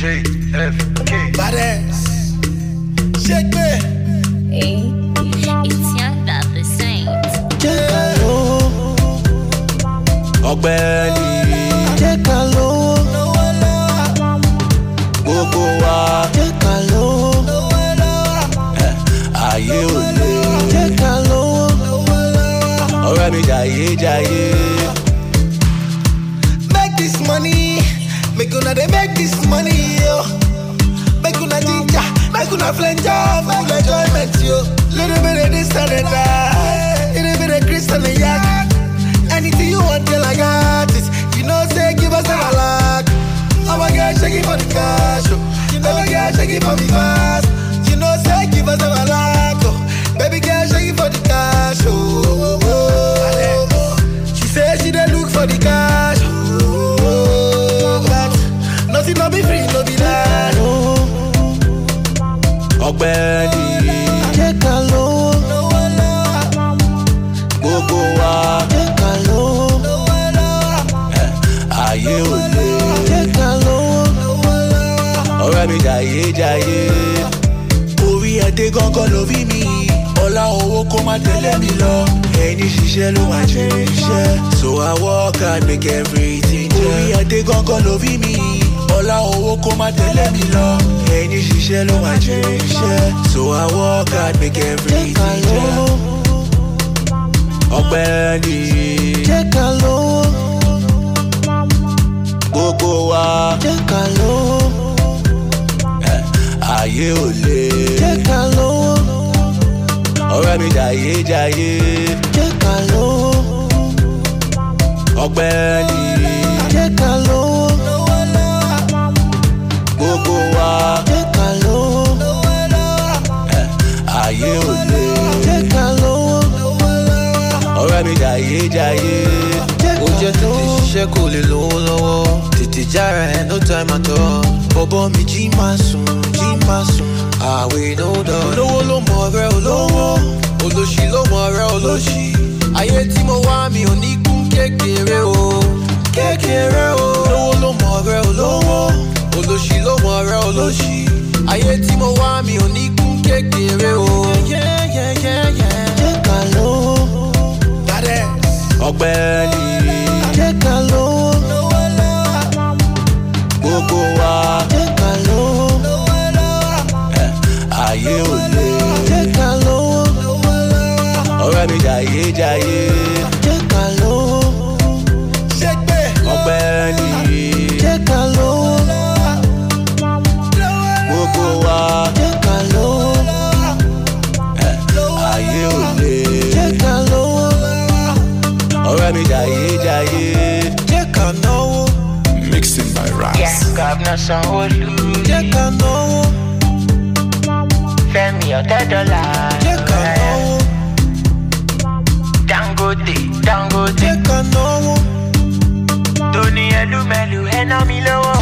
JFK. Badass. Shake me. Hey, it's Young Dapper Saint. Jekalo. Ọ̀gbẹ́ni. Jekalo. Gbogbo wa. Jekalo. Ayé ò le. Jekalo. Ọ̀rẹ́ mi jayé jayé. Make this money. Make una dey make this money, yo. Make una ginger, make una flenja, full enjoyment, yo. Little bit of this and that, little bit of crystal and yak. Anything you want, till I got it. You know, say give us a like. I'm a girl shaking for the cash, oh. Baby girl shaking for me fast. You know, say give us a like, oh. Baby girl shaking for the cash, oh. She says she dey look for the cash, oh. Nothing no be free, no be that, oh. Ọ̀gbẹ́ni. Jekalo. Gbogbo wa. Jekalo. Ayé ò le. Jekalo. Ọ̀rẹ́ mi jayé jayé. Orí ẹdẹ gángan ló bí mi. Ọlá owó kó má tẹ̀lé mi lọ. Ẹni ṣiṣẹ́ ló máa jèrè iṣẹ́. So I work hard make everything jẹ́. Orí ẹdẹ gángan ló bí mi. Ọlá owó kó má tẹ̀lé mi lọ. Ẹni ṣiṣẹ́ ló máa jèrè iṣẹ́. So I work hard make everything jẹ́. Ọ̀gbẹ́ni. Jekalo. Gbogbo wa. Jekalo. Ayé ò le. Jekalo. Ọ̀rẹ́ mi jayé jayé. Jekalo. Ọ̀gbẹ́ni. Jekalo. Gbogbo wa. Jekalo. Ayé ò le. Jekalo. Ọ̀rẹ́ mi jayé jayé. Ó jẹ́ tètè ṣiṣẹ́ kò lè lówó lọ́wọ́. Tètè jára ẹ̀ no time at all. Bọ̀bọ̀ mi jí máa sùn, jí máa sùn. Àwẹ̀ no dọ̀. Olówó ló mọ ọ̀rẹ́ olówó. Olóṣì ló mọ ọ̀rẹ́ olóṣì. Ayé tí mo wá mi ò ní kún kékeré o. Kékeré o. Olówó ló mọ ọ̀rẹ́ olówó. Olóṣì ló mọ ọ̀rẹ́ olóṣì. Ayé tí mo wá mi ò ní kún kékeré o. Jekalo. Badass. Ọ̀gbẹ́ni. Jekalo. Gbogbo wa. Jekalo. Ayé ò le. Jekalo. Ọ̀rẹ́ mi jayé jayé. Jekalo. Ọ̀gbẹ́ni. Jekalo. Gbogbo wa. Jekalo. Ayé ò le. Jekalo. Ọ̀rẹ́ mi jayé jayé. Jekalo. Mixing by Ras. Yeah, Governor Sanwo-Olu. Jekalo. Fẹ́mi Ọ̀tẹ́dọ́là. Jekalo. Dangote. Jekalo. Tony Elumelu, ẹ̀nà mi lọ́wọ́.